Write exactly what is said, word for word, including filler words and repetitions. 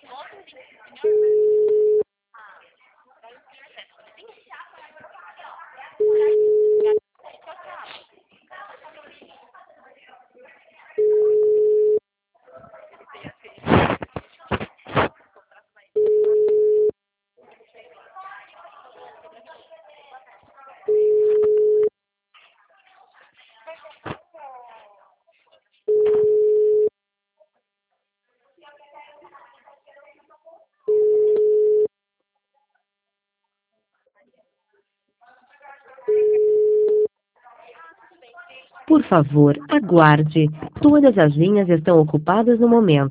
Por favor, aguarde. Todas as linhas estão ocupadas no momento.